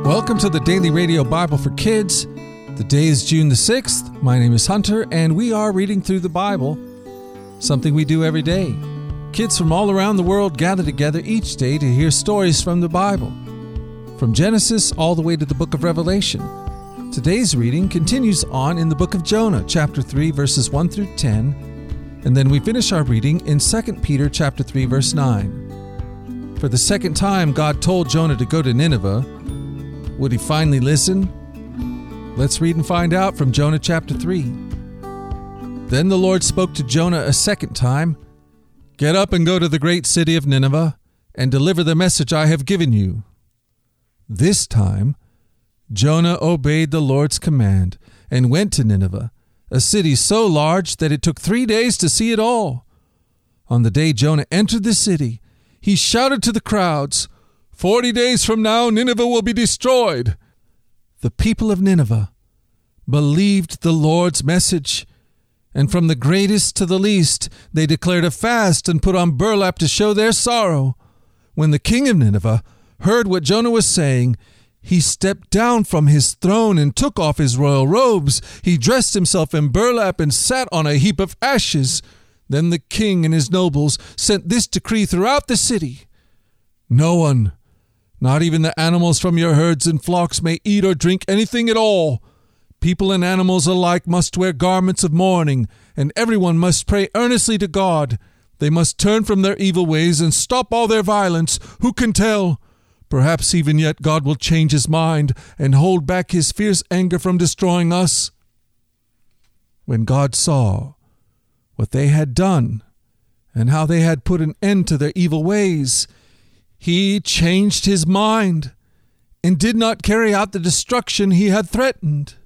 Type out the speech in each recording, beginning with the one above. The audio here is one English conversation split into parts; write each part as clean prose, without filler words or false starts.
Welcome to the Daily Radio Bible for Kids. The day is June the 6th. My name is Hunter, and we are reading through the Bible, something we do every day. Kids from all around the world gather together each day to hear stories from the Bible, from Genesis all the way to the book of Revelation. Today's reading continues on in the book of Jonah, chapter 3, verses 1 through 10, and then we finish our reading in 2 Peter chapter 3, verse 9. For the second time, God told Jonah to go to Nineveh. Would he finally listen? Let's read and find out from Jonah chapter 3. Then the Lord spoke to Jonah a second time. Get up and go to the great city of Nineveh and deliver the message I have given you. This time, Jonah obeyed the Lord's command and went to Nineveh, a city so large that it took 3 days to see it all. On the day Jonah entered the city, he shouted to the crowds, 40 days from now, Nineveh will be destroyed. The people of Nineveh believed the Lord's message, and from the greatest to the least, they declared a fast and put on burlap to show their sorrow. When the king of Nineveh heard what Jonah was saying, he stepped down from his throne and took off his royal robes. He dressed himself in burlap and sat on a heap of ashes. Then the king and his nobles sent this decree throughout the city. No one, not even the animals from your herds and flocks, may eat or drink anything at all. People and animals alike must wear garments of mourning, and everyone must pray earnestly to God. They must turn from their evil ways and stop all their violence. Who can tell? Perhaps even yet God will change his mind and hold back his fierce anger from destroying us. When God saw what they had done and how they had put an end to their evil ways, he changed his mind and did not carry out the destruction he had threatened.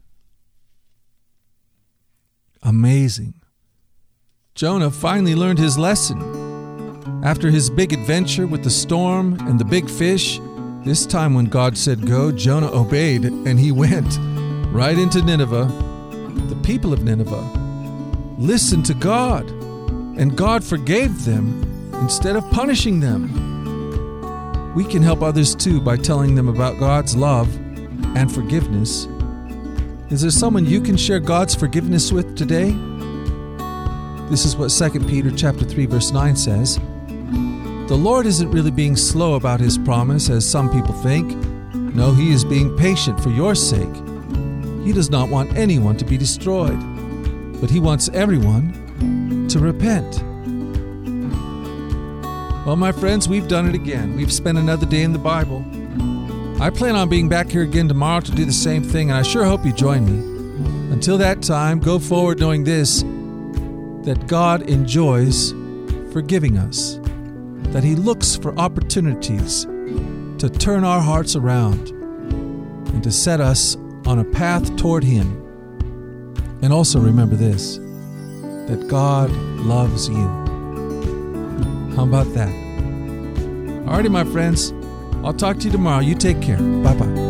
Amazing. Jonah finally learned his lesson. After his big adventure with the storm and the big fish, this time when God said go, Jonah obeyed and he went right into Nineveh. The people of Nineveh listened to God, and God forgave them instead of punishing them. We can help others too by telling them about God's love and forgiveness. Is there someone you can share God's forgiveness with today? This is what 2 Peter chapter 3 verse 9 says. The Lord isn't really being slow about his promise as some people think. No, he is being patient for your sake. He does not want anyone to be destroyed, but he wants everyone to repent. Well, my friends, we've done it again. We've spent another day in the Bible. I plan on being back here again tomorrow to do the same thing, and I sure hope you join me. Until that time, go forward knowing this, that God enjoys forgiving us, that he looks for opportunities to turn our hearts around and to set us on a path toward him. And also remember this, that God loves you. How about that? Alrighty, my friends. I'll talk to you tomorrow. You take care. Bye-bye.